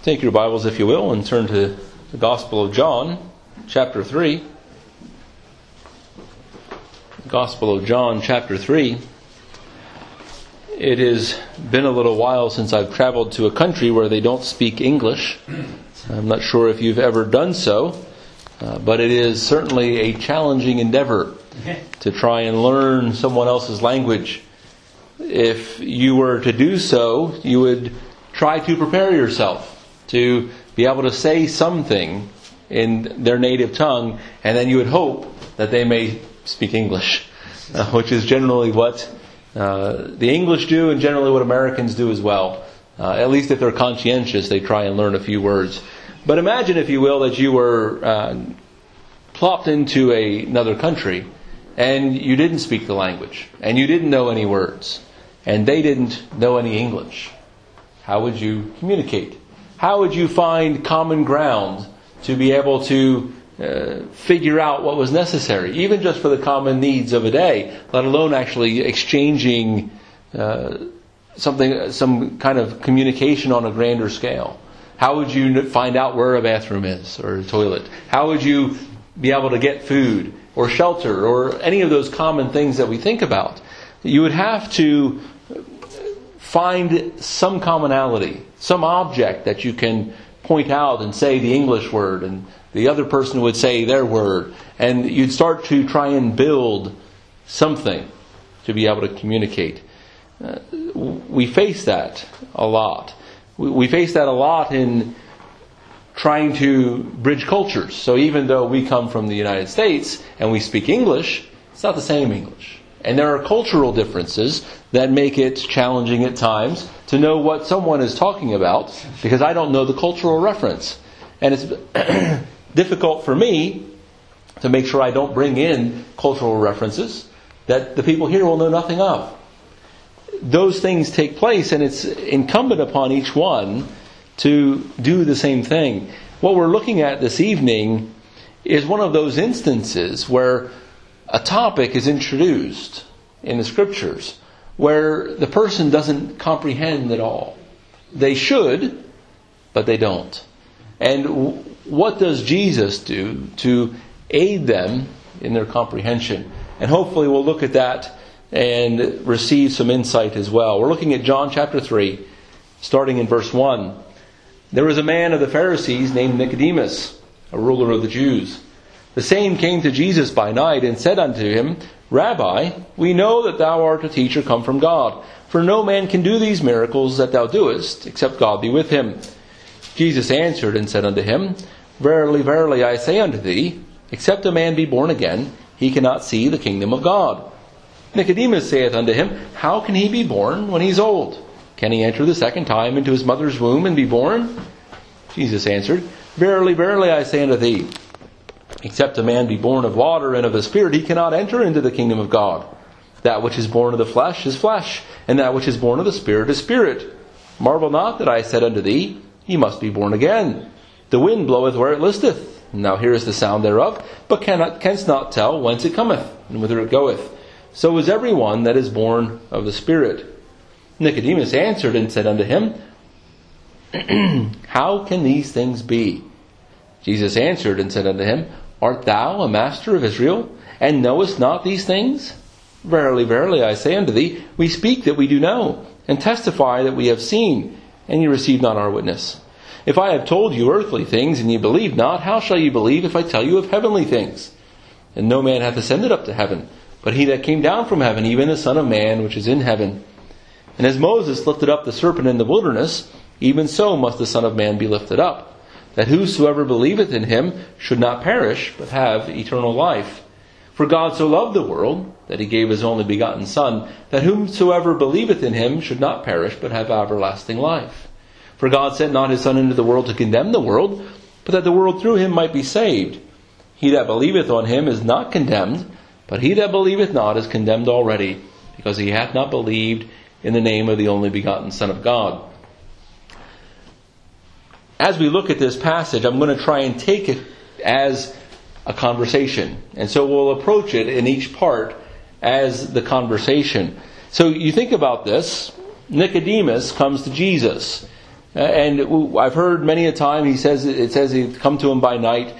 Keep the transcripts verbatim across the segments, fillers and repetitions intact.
Take your Bibles, if you will, and turn to the Gospel of John, chapter three. Gospel of John, chapter three. It has been a little while since I've traveled to a country where they don't speak English. I'm not sure if you've ever done so, uh, but it is certainly a challenging endeavor to try and learn someone else's language. If you were to do so, you would try to prepare yourself to be able to say something in their native tongue, and then you would hope that they may speak English, uh, which is generally what uh, the English do and generally what Americans do as well. Uh, at least if they're conscientious, they try and learn a few words. But imagine, if you will, that you were uh, plopped into a, another country and you didn't speak the language and you didn't know any words and they didn't know any English. How would you communicate? How would you find common ground to be able to uh, figure out what was necessary, even just for the common needs of a day, let alone actually exchanging uh, something, some kind of communication on a grander scale? How would you find out where a bathroom is or a toilet? How would you be able to get food or shelter or any of those common things that we think about? You would have to find some commonality, some object that you can point out and say the English word, and the other person would say their word, and you'd start to try and build something to be able to communicate. Uh, we face that a lot. We, we face that a lot in trying to bridge cultures. So even though we come from the United States and we speak English, it's not the same English. And there are cultural differences that make it challenging at times to know what someone is talking about, because I don't know the cultural reference. And it's difficult for me to make sure I don't bring in cultural references that the people here will know nothing of. Those things take place, and it's incumbent upon each one to do the same thing. What we're looking at this evening is one of those instances where a topic is introduced in the Scriptures where the person doesn't comprehend at all. They should, but they don't. And what does Jesus do to aid them in their comprehension? And hopefully we'll look at that and receive some insight as well. We're looking at John chapter three, starting in verse one. There was a man of the Pharisees named Nicodemus, a ruler of the Jews. The same came to Jesus by night and said unto him, Rabbi, we know that thou art a teacher come from God, for no man can do these miracles that thou doest, except God be with him. Jesus answered and said unto him, Verily, verily, I say unto thee, except a man be born again, he cannot see the kingdom of God. Nicodemus saith unto him, How can he be born when he is old? Can he enter the second time into his mother's womb and be born? Jesus answered, Verily, verily, I say unto thee, except a man be born of water and of the Spirit, he cannot enter into the kingdom of God. That which is born of the flesh is flesh, and that which is born of the Spirit is spirit. Marvel not that I said unto thee, Ye must be born again. The wind bloweth where it listeth, and thou hearest the sound thereof, but cannot, canst not tell whence it cometh, and whither it goeth. So is every one that is born of the Spirit. Nicodemus answered and said unto him, How can these things be? Jesus answered and said unto him, Art thou a master of Israel, and knowest not these things? Verily, verily, I say unto thee, we speak that we do know, and testify that we have seen, and ye receive not our witness. If I have told you earthly things, and ye believe not, how shall ye believe if I tell you of heavenly things? And no man hath ascended up to heaven, but he that came down from heaven, even the Son of Man, which is in heaven. And as Moses lifted up the serpent in the wilderness, even so must the Son of Man be lifted up, that whosoever believeth in him should not perish, but have eternal life. For God so loved the world, that he gave his only begotten Son, that whomsoever believeth in him should not perish, but have everlasting life. For God sent not his Son into the world to condemn the world, but that the world through him might be saved. He that believeth on him is not condemned, but he that believeth not is condemned already, because he hath not believed in the name of the only begotten Son of God. As we look at this passage, I'm going to try and take it as a conversation. And so we'll approach it in each part as the conversation. So you think about this. Nicodemus comes to Jesus. And I've heard many a time he says it says he'd come to him by night.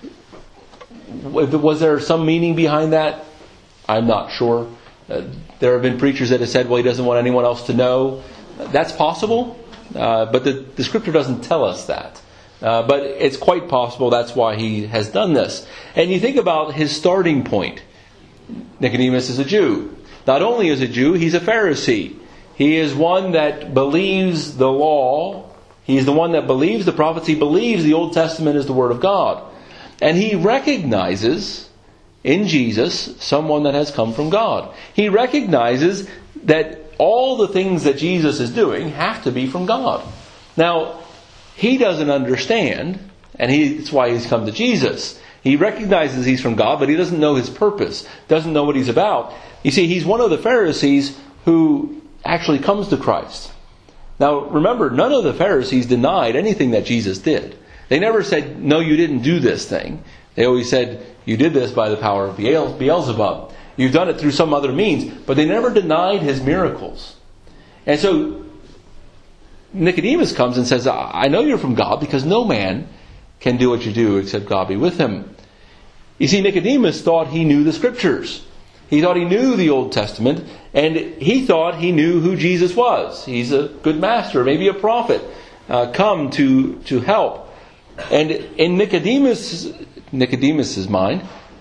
Was there some meaning behind that? I'm not sure. Uh, there have been preachers that have said, well, he doesn't want anyone else to know. That's possible, uh, but the, the Scripture doesn't tell us that. Uh, but it's quite possible that's why he has done this. And you think about his starting point. Nicodemus is a Jew. Not only is a Jew, he's a Pharisee. He is one that believes the law. He's the one that believes the prophets. He believes the Old Testament is the Word of God. And he recognizes in Jesus someone that has come from God. He recognizes that all the things that Jesus is doing have to be from God. Now, he doesn't understand, and he, that's why he's come to Jesus. He recognizes he's from God, but he doesn't know his purpose, doesn't know what he's about. You see, he's one of the Pharisees who actually comes to Christ. Now, remember, none of the Pharisees denied anything that Jesus did. They never said, no, you didn't do this thing. They always said, you did this by the power of Beelzebub. You've done it through some other means. But they never denied his miracles. And so Nicodemus comes and says, I know you're from God because no man can do what you do except God be with him. You see, Nicodemus thought he knew the Scriptures. He thought he knew the Old Testament, and he thought he knew who Jesus was. He's a good master, maybe a prophet, uh, come to, to help. And in Nicodemus, Nicodemus's mind,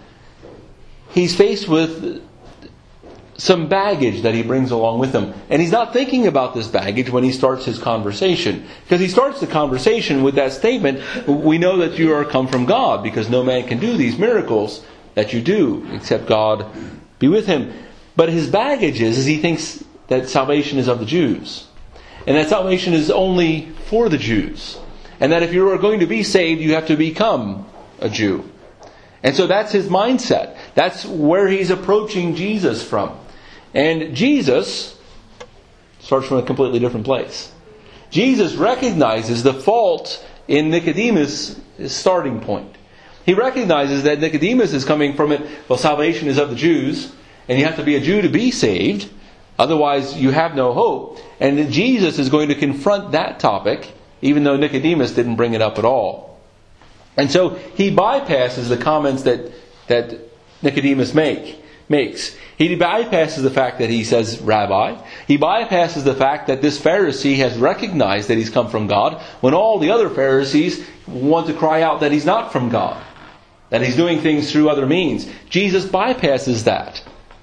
he's faced with some baggage that he brings along with him. And he's not thinking about this baggage when he starts his conversation. Because he starts the conversation with that statement, we know that you are come from God, because no man can do these miracles that you do, except God be with him. But his baggage is, is he thinks that salvation is of the Jews. And that salvation is only for the Jews. And that if you are going to be saved, you have to become a Jew. And so that's his mindset. That's where he's approaching Jesus from. And Jesus starts from a completely different place. Jesus recognizes the fault in Nicodemus' starting point. He recognizes that Nicodemus is coming from it, well, salvation is of the Jews, and you have to be a Jew to be saved, otherwise you have no hope. And Jesus is going to confront that topic, even though Nicodemus didn't bring it up at all. And so he bypasses the comments that, that Nicodemus make, makes. He bypasses the fact that he says, Rabbi. He bypasses the fact that this Pharisee has recognized that he's come from God, when all the other Pharisees want to cry out that he's not from God, that he's doing things through other means. Jesus bypasses that.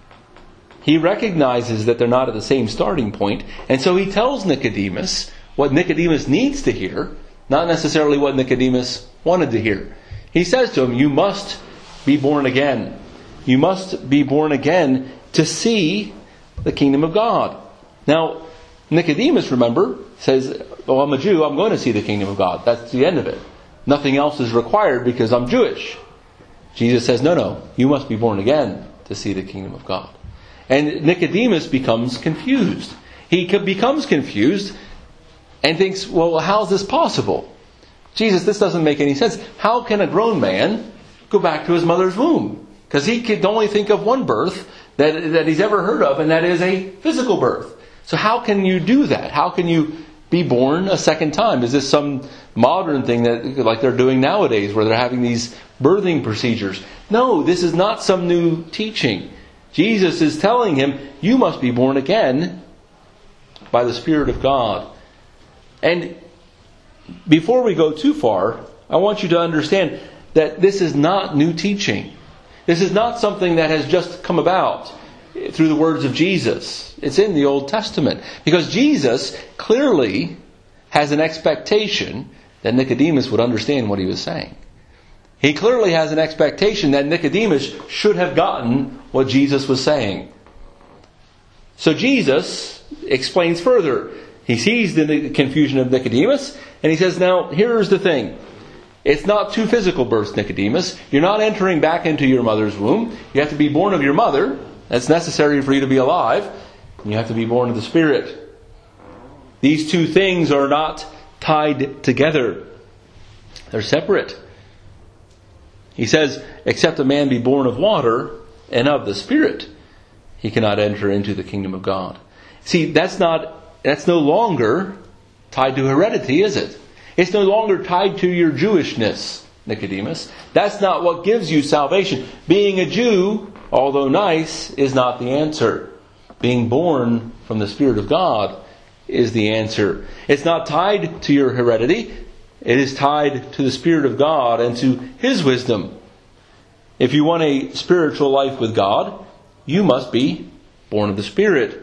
He recognizes that they're not at the same starting point, and so he tells Nicodemus what Nicodemus needs to hear, not necessarily what Nicodemus wanted to hear. He says to him, you must be born again. You must be born again to see the kingdom of God. Now, Nicodemus, remember, says, oh, I'm a Jew, I'm going to see the kingdom of God. That's the end of it. Nothing else is required because I'm Jewish. Jesus says, no, no, you must be born again to see the kingdom of God. And Nicodemus becomes confused. He becomes confused and thinks, well, how's this possible? Jesus, this doesn't make any sense. How can a grown man go back to his mother's womb? Because he could only think of one birth that, that he's ever heard of, and that is a physical birth. So how can you do that? How can you be born a second time? Is this some modern thing that like they're doing nowadays where they're having these birthing procedures? No, this is not some new teaching. Jesus is telling him, you must be born again by the Spirit of God. And before we go too far, I want you to understand that this is not new teaching. This is not something that has just come about through the words of Jesus. It's in the Old Testament. Because Jesus clearly has an expectation that Nicodemus would understand what he was saying. He clearly has an expectation that Nicodemus should have gotten what Jesus was saying. So Jesus explains further. He sees the confusion of Nicodemus, and he says, now, here's the thing. It's not two physical births, Nicodemus. You're not entering back into your mother's womb. You have to be born of your mother. That's necessary for you to be alive. And you have to be born of the Spirit. These two things are not tied together. They're separate. He says, except a man be born of water and of the Spirit, he cannot enter into the kingdom of God. See, that's not, that's no longer tied to heredity, is it? It's no longer tied to your Jewishness, Nicodemus. That's not what gives you salvation. Being a Jew, although nice, is not the answer. Being born from the Spirit of God is the answer. It's not tied to your heredity. It is tied to the Spirit of God and to His wisdom. If you want a spiritual life with God, you must be born of the Spirit.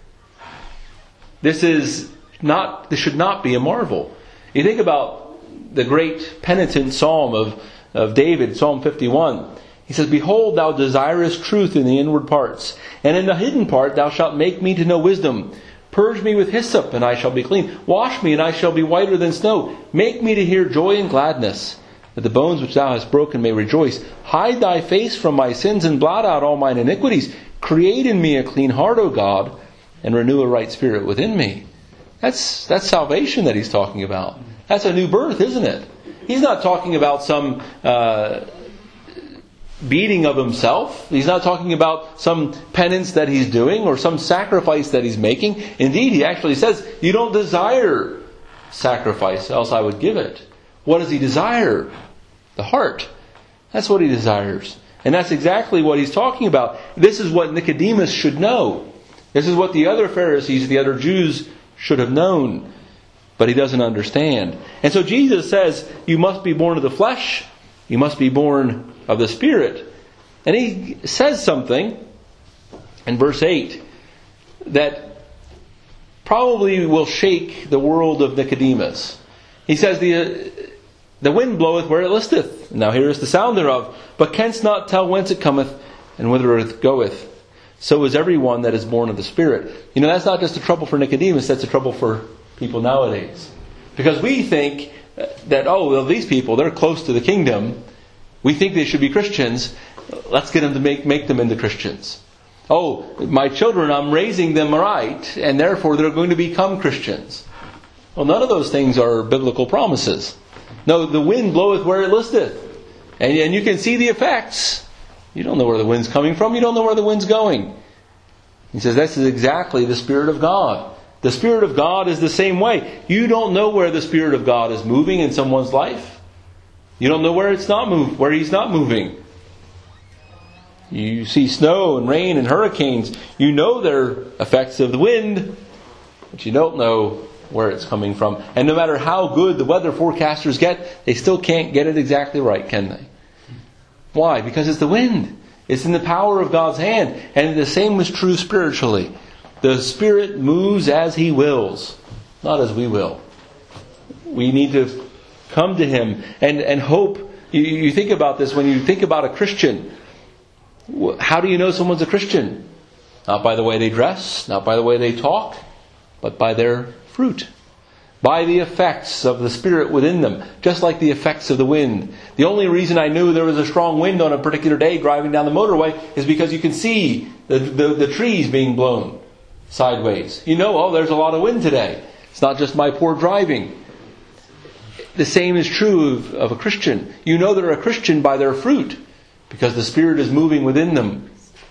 This is not. This should not be a marvel. You think about the great penitent psalm of, of David, Psalm fifty-one. He says, "Behold, thou desirest truth in the inward parts, and in the hidden part thou shalt make me to know wisdom. Purge me with hyssop, and I shall be clean. Wash me, and I shall be whiter than snow. Make me to hear joy and gladness, that the bones which thou hast broken may rejoice. Hide thy face from my sins, and blot out all mine iniquities. Create in me a clean heart, O God, and renew a right spirit within me." That's, that's salvation that he's talking about. That's a new birth, isn't it? He's not talking about some uh, beating of himself. He's not talking about some penance that he's doing or some sacrifice that he's making. Indeed, he actually says, "You don't desire sacrifice, else I would give it." What does he desire? The heart. That's what he desires. And that's exactly what he's talking about. This is what Nicodemus should know. This is what the other Pharisees, the other Jews should have known. But he doesn't understand. And so Jesus says, you must be born of the flesh. You must be born of the Spirit. And he says something in verse eight that probably will shake the world of Nicodemus. He says, the, the wind bloweth where it listeth. Now here is the sound thereof. But canst not tell whence it cometh and whither it goeth. So is everyone that is born of the Spirit. You know, that's not just a trouble for Nicodemus. That's a trouble for people nowadays. Because we think that, oh, well, these people, they're close to the kingdom. We think they should be Christians. Let's get them to make, make them into Christians. Oh, my children, I'm raising them right, and therefore they're going to become Christians. Well, none of those things are biblical promises. No, the wind bloweth where it listeth. And, and you can see the effects. You don't know where the wind's coming from. You don't know where the wind's going. He says this is exactly the Spirit of God. The Spirit of God is the same way. You don't know where the Spirit of God is moving in someone's life. You don't know where it's not move, where He's not moving. You see snow and rain and hurricanes. You know they're effects of the wind, but you don't know where it's coming from. And no matter how good the weather forecasters get, they still can't get it exactly right, can they? Why? Because it's the wind. It's in the power of God's hand. And the same is true spiritually. The Spirit moves as He wills, not as we will. We need to come to Him and, and hope. You, you think about this when you think about a Christian. How do you know someone's a Christian? Not by the way they dress, not by the way they talk, but by their fruit. By the effects of the Spirit within them, just like the effects of the wind. The only reason I knew there was a strong wind on a particular day driving down the motorway is because you can see the, the, the trees being blown sideways. You know, oh, there's a lot of wind today. It's not just my poor driving. The same is true of, of a Christian. You know they're a Christian by their fruit, because the Spirit is moving within them.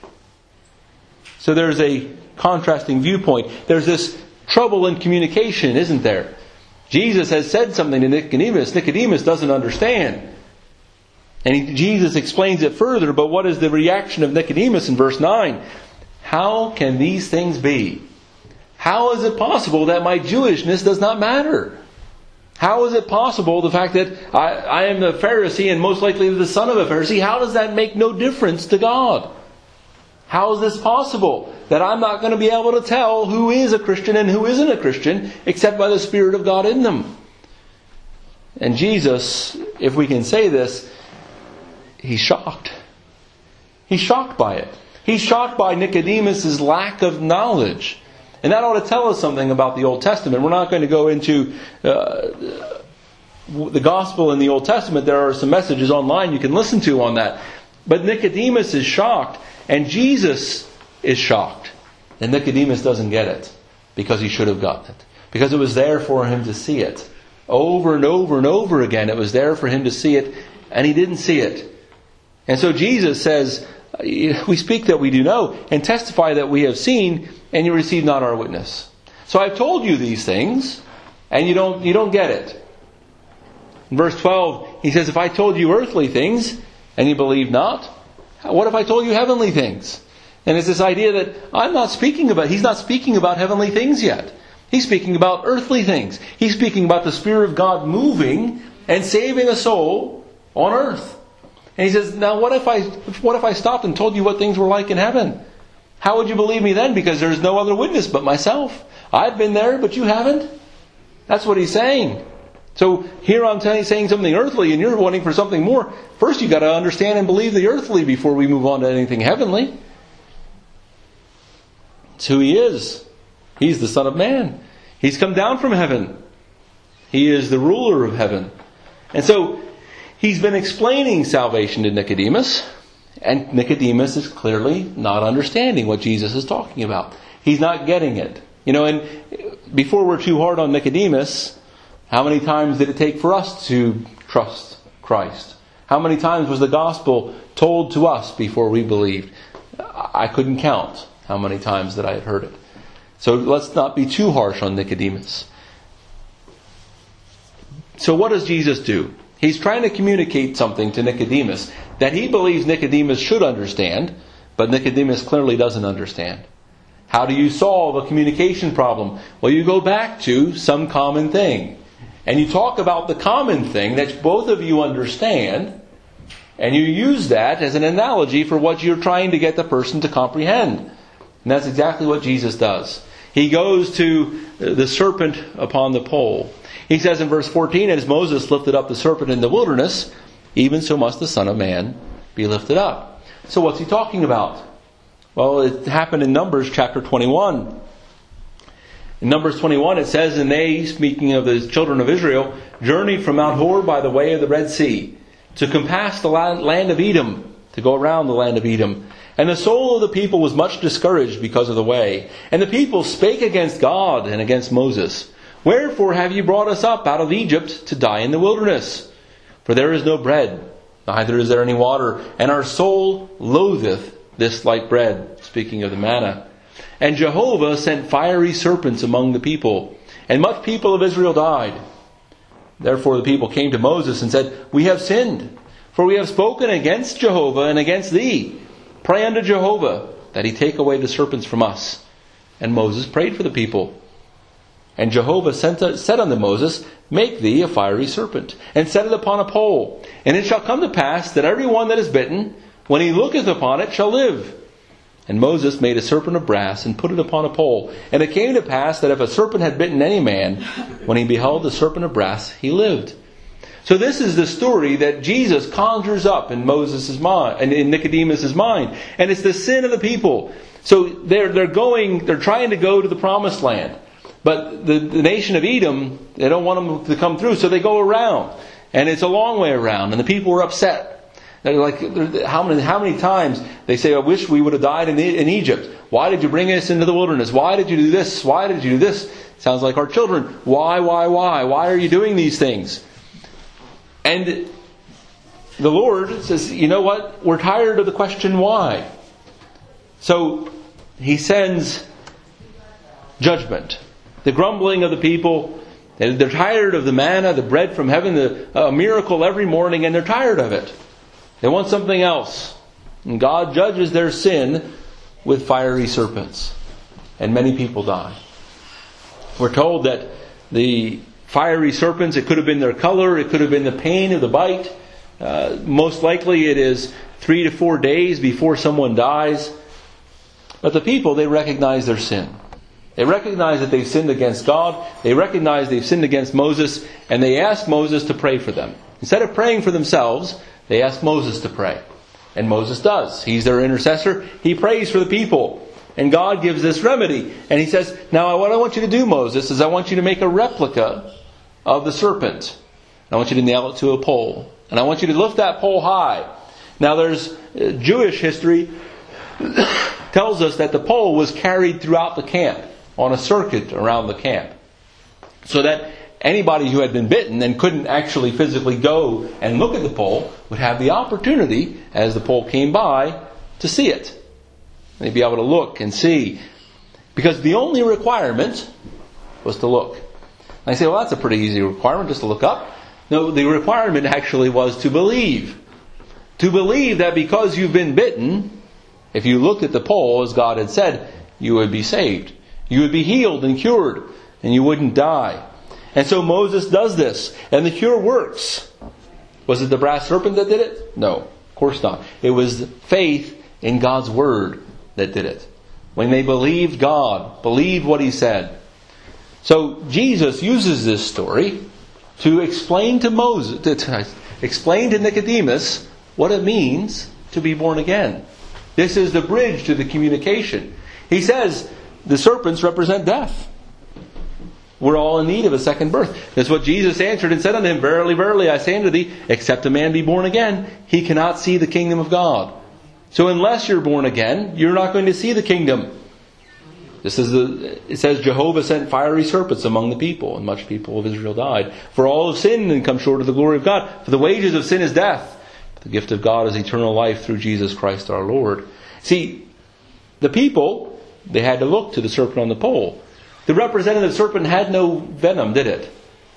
So there's a contrasting viewpoint. There's this trouble in communication, isn't there? Jesus has said something to Nicodemus. Nicodemus doesn't understand. And he, Jesus explains it further, but what is the reaction of Nicodemus in verse nine? How can these things be? How is it possible that my Jewishness does not matter? How is it possible, the fact that I, I am a Pharisee and most likely the son of a Pharisee, how does that make no difference to God? How is this possible? That I'm not going to be able to tell who is a Christian and who isn't a Christian except by the Spirit of God in them. And Jesus, if we can say this, He's shocked. He's shocked by it. He's shocked by Nicodemus' lack of knowledge. And that ought to tell us something about the Old Testament. We're not going to go into uh, the gospel in the Old Testament. There are some messages online you can listen to on that. But Nicodemus is shocked, and Jesus is shocked. And Nicodemus doesn't get it, because he should have gotten it. Because it was there for him to see it. Over and over and over again, it was there for him to see it, and he didn't see it. And so Jesus says, we speak that we do know, and testify that we have seen, and you receive not our witness. So I've told you these things, and you don't you don't get it. In verse twelve, he says, if I told you earthly things and you believe not, what if I told you heavenly things? And it's this idea that I'm not speaking about, he's not speaking about heavenly things yet. He's speaking about earthly things. He's speaking about the Spirit of God moving and saving a soul on earth. And he says, now what if I what if I stopped and told you what things were like in heaven? How would you believe me then? Because there's no other witness but myself. I've been there, but you haven't. That's what he's saying. So here I'm telling, saying something earthly, and you're wanting for something more. First you've got to understand and believe the earthly before we move on to anything heavenly. It's who he is. He's the Son of Man. He's come down from heaven. He is the ruler of heaven. And so he's been explaining salvation to Nicodemus, and Nicodemus is clearly not understanding what Jesus is talking about. He's not getting it. You know, and before we're too hard on Nicodemus, how many times did it take for us to trust Christ? How many times was the gospel told to us before we believed? I couldn't count how many times that I had heard it. So let's not be too harsh on Nicodemus. So what does Jesus do? He's trying to communicate something to Nicodemus that he believes Nicodemus should understand, but Nicodemus clearly doesn't understand. How do you solve a communication problem? Well, you go back to some common thing. And you talk about the common thing that both of you understand, and you use that as an analogy for what you're trying to get the person to comprehend. And that's exactly what Jesus does. He goes to the serpent upon the pole. He says in verse fourteen, as Moses lifted up the serpent in the wilderness, even so must the Son of Man be lifted up. So what's he talking about? Well, it happened in Numbers chapter twenty-one. In Numbers twenty-one it says, and they, speaking of the children of Israel, journeyed from Mount Hor by the way of the Red Sea, to compass the land of Edom, to go around the land of Edom. And the soul of the people was much discouraged because of the way. And the people spake against God and against Moses. Wherefore have ye brought us up out of Egypt to die in the wilderness? For there is no bread, neither is there any water, and our soul loatheth this light bread. Speaking of the manna. And Jehovah sent fiery serpents among the people, and much people of Israel died. Therefore the people came to Moses and said, we have sinned, for we have spoken against Jehovah and against thee. Pray unto Jehovah, that he take away the serpents from us. And Moses prayed for the people. And Jehovah sent, said unto Moses, make thee a fiery serpent, and set it upon a pole. And it shall come to pass that every one that is bitten, when he looketh upon it, shall live. And Moses made a serpent of brass, and put it upon a pole. And it came to pass that if a serpent had bitten any man, when he beheld the serpent of brass, he lived. So this is the story that Jesus conjures up in Moses' mind, and in Nicodemus' mind. And it's the sin of the people. So they're they're going, they're trying to go to the promised land. But the, the nation of Edom, they don't want them to come through, so they go around. And it's a long way around, and the people were upset. They're like, how many how many times they say, I wish we would have died in, in Egypt. Why did you bring us into the wilderness? Why did you do this? Why did you do this? Sounds like our children. Why, why, why? Why are you doing these things? And the Lord says, you know what? We're tired of the question why. So he sends judgment. The grumbling of the people. They're tired of the manna, the bread from heaven, the, a miracle every morning, and they're tired of it. They want something else. And God judges their sin with fiery serpents. And many people die. We're told that the fiery serpents, it could have been their color, it could have been the pain of the bite. Uh, most likely it is three to four days before someone dies. But the people, they recognize their sin. They recognize that they've sinned against God. They recognize they've sinned against Moses. And they ask Moses to pray for them. Instead of praying for themselves, they ask Moses to pray. And Moses does. He's their intercessor. He prays for the people. And God gives this remedy. And he says, now what I want you to do, Moses, is I want you to make a replica of the serpent. I want you to nail it to a pole. And I want you to lift that pole high. Now there's uh, Jewish history tells us that the pole was carried throughout the camp on a circuit around the camp. So that anybody who had been bitten and couldn't actually physically go and look at the pole would have the opportunity, as the pole came by, to see it. They'd be able to look and see. Because the only requirement was to look. I say, well, that's a pretty easy requirement, just to look up. No, the requirement actually was to believe. To believe that because you've been bitten, if you looked at the pole, as God had said, you would be saved. You would be healed and cured, and you wouldn't die. And so Moses does this, and the cure works. Was it the brass serpent that did it? No, of course not. It was faith in God's Word that did it. When they believed God, believed what He said. So Jesus uses this story to explain to Moses, to explain to Nicodemus what it means to be born again. This is the bridge to the communication. He says the serpents represent death. We're all in need of a second birth. That's what Jesus answered and said unto him, Verily, verily, I say unto thee, except a man be born again, he cannot see the kingdom of God. So unless you're born again, you're not going to see the kingdom. This is the, it says Jehovah sent fiery serpents among the people, and much people of Israel died. For all have sinned and come short of the glory of God. For the wages of sin is death. But the gift of God is eternal life through Jesus Christ our Lord. See, the people, they had to look to the serpent on the pole. The representative serpent had no venom, did it?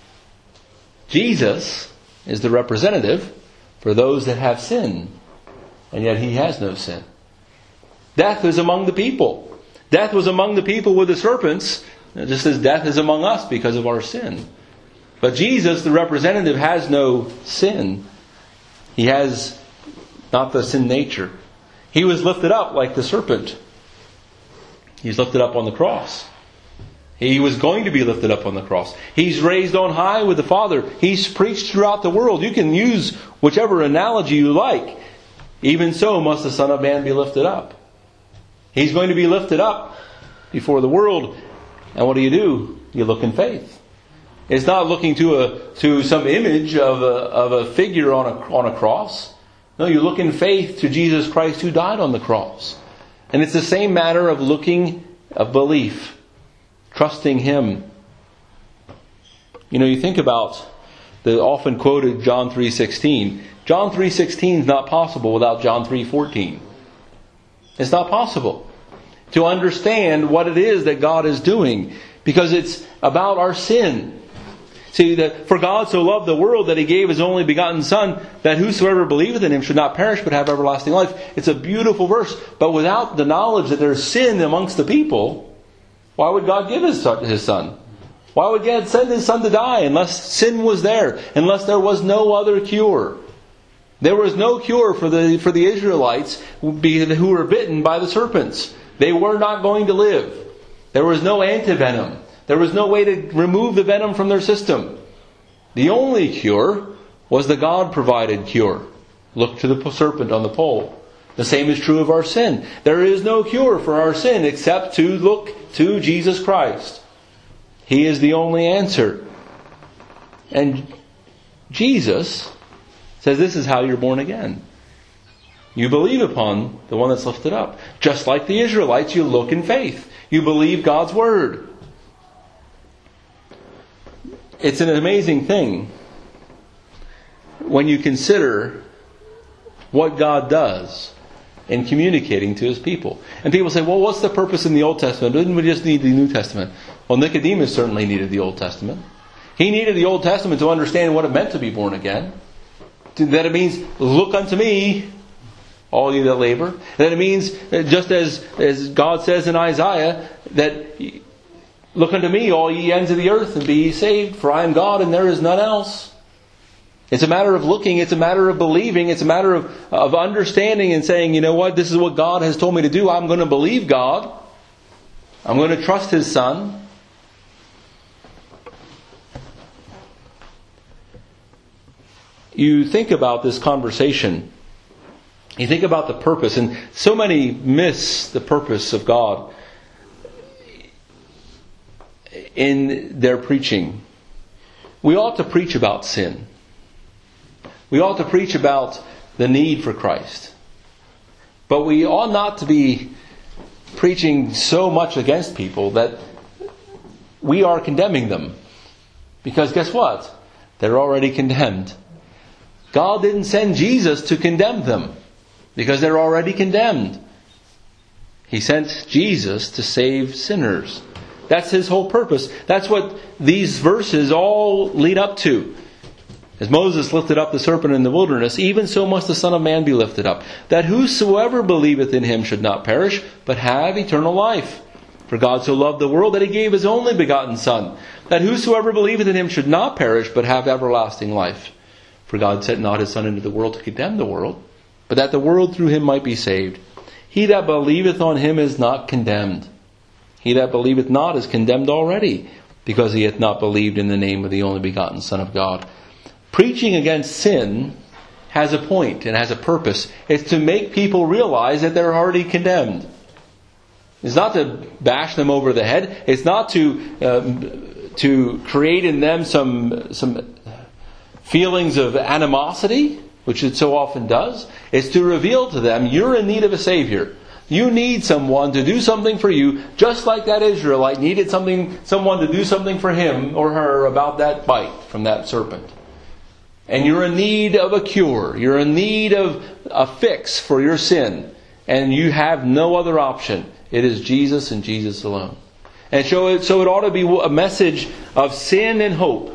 Jesus is the representative for those that have sin. And yet He has no sin. Death is among the people. Death was among the people with the serpents, just as death is among us because of our sin. But Jesus, the representative, has no sin. He has not the sin nature. He was lifted up like the serpent. He's lifted up on the cross. He was going to be lifted up on the cross. He's raised on high with the Father. He's preached throughout the world. You can use whichever analogy you like. Even so must the Son of Man be lifted up. He's going to be lifted up before the world. And what do you do? You look in faith. It's not looking to a to some image of a, of a figure on a, on a cross. No, you look in faith to Jesus Christ who died on the cross. And it's the same matter of looking, of belief. Trusting Him. You know, you think about the often quoted John three sixteen. John three sixteen is not possible without John three fourteen. It's not possible to understand what it is that God is doing, because it's about our sin. See, that for God so loved the world that He gave His only begotten Son, that whosoever believeth in Him should not perish but have everlasting life. It's a beautiful verse, but without the knowledge that there's sin amongst the people, why would God give His son, His Son? Why would God send His Son to die unless sin was there, unless there was no other cure? There was no cure for the for the Israelites who were bitten by the serpents. They were not going to live. There was no antivenom. There was no way to remove the venom from their system. The only cure was the God-provided cure. Look to the serpent on the pole. The same is true of our sin. There is no cure for our sin except to look to Jesus Christ. He is the only answer. And Jesus says this is how you're born again. You believe upon the one that's lifted up. Just like the Israelites, you look in faith. You believe God's Word. It's an amazing thing when you consider what God does in communicating to His people. And people say, well, what's the purpose in the Old Testament? Didn't we just need the New Testament? Well, Nicodemus certainly needed the Old Testament. He needed the Old Testament to understand what it meant to be born again. That it means, look unto me, all you that labor. That it means, just as, as God says in Isaiah, that look unto me, all ye ends of the earth, and be ye saved, for I am God and there is none else. It's a matter of looking, it's a matter of believing, it's a matter of, of understanding and saying, you know what, this is what God has told me to do. I'm going to believe God. I'm going to trust His Son. You think about this conversation. You think about the purpose, and so many miss the purpose of God in their preaching. We ought to preach about sin. We ought to preach about the need for Christ. But we ought not to be preaching so much against people that we are condemning them. Because guess what? They're already condemned. God didn't send Jesus to condemn them because they're already condemned. He sent Jesus to save sinners. That's His whole purpose. That's what these verses all lead up to. As Moses lifted up the serpent in the wilderness, even so must the Son of Man be lifted up, that whosoever believeth in Him should not perish, but have eternal life. For God so loved the world that He gave His only begotten Son, that whosoever believeth in Him should not perish, but have everlasting life. For God sent not His Son into the world to condemn the world, but that the world through Him might be saved. He that believeth on Him is not condemned. He that believeth not is condemned already, because he hath not believed in the name of the only begotten Son of God. Preaching against sin has a point and has a purpose. It's to make people realize that they're already condemned. It's not to bash them over the head. It's not to uh, to create in them some some feelings of animosity, which it so often does. It's to reveal to them, you're in need of a Savior. You need someone to do something for you, just like that Israelite needed something, someone to do something for him or her about that bite from that serpent. And you're in need of a cure. You're in need of a fix for your sin. And you have no other option. It is Jesus and Jesus alone. And so it, so it ought to be a message of sin and hope.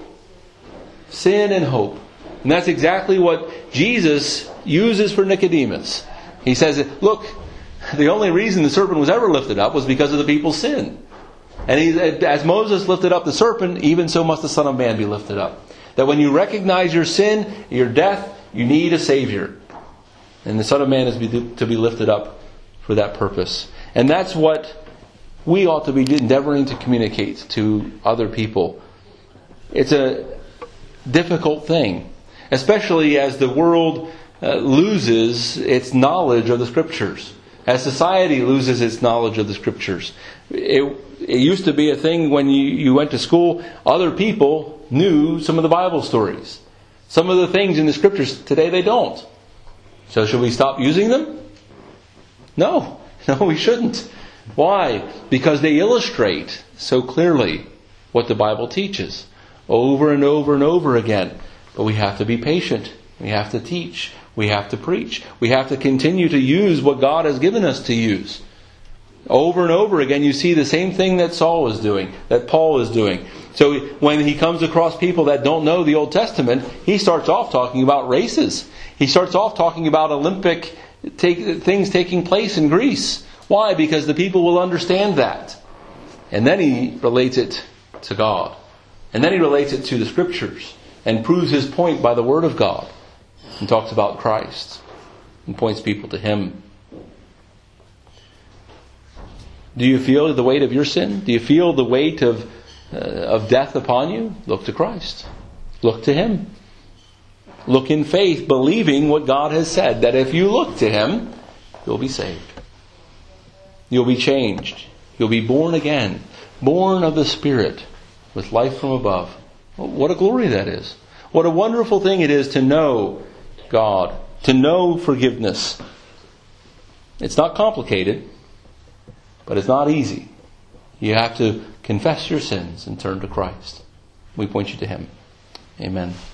Sin and hope. And that's exactly what Jesus uses for Nicodemus. He says, look, the only reason the serpent was ever lifted up was because of the people's sin. And he, as Moses lifted up the serpent, even so must the Son of Man be lifted up. That when you recognize your sin, your death, you need a Savior. And the Son of Man is to be lifted up for that purpose. And that's what we ought to be endeavoring to communicate to other people. It's a difficult thing, especially as the world uh, loses its knowledge of the Scriptures. As society loses its knowledge of the Scriptures. It, it used to be a thing when you, you went to school, other people knew some of the Bible stories. Some of the things in the Scriptures, today they don't. So should we stop using them? No. No, we shouldn't. Why? Because they illustrate so clearly what the Bible teaches. Over and over and over again. But we have to be patient. We have to teach. We have to preach. We have to continue to use what God has given us to use. Over and over again you see the same thing that Saul was doing, that Paul is doing. So when he comes across people that don't know the Old Testament, he starts off talking about races. He starts off talking about Olympic take, things taking place in Greece. Why? Because the people will understand that. And then he relates it to God. And then he relates it to the Scriptures and proves his point by the Word of God. And talks about Christ and points people to Him. Do you feel the weight of your sin? Do you feel the weight of uh, of death upon you? Look to Christ. Look to Him. Look in faith, believing what God has said, that if you look to Him, you'll be saved. You'll be changed. You'll be born again. Born of the Spirit with life from above. Well, what a glory that is. What a wonderful thing it is to know God, to know forgiveness. It's not complicated, but it's not easy. You have to confess your sins and turn to Christ. We point you to Him. Amen.